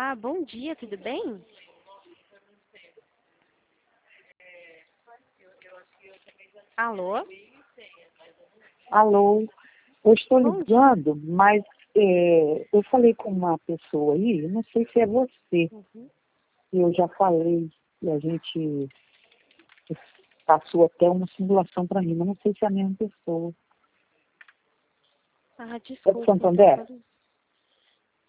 Olá, bom dia, tudo bem? Alô? Alô, eu estou Bom dia. ligando, mas eu falei com uma pessoa aí, não sei se é você, Uhum. eu já falei, e a gente passou até uma simulação para mim, mas não sei se é a mesma pessoa. Ah, É de desculpa, então, Santander?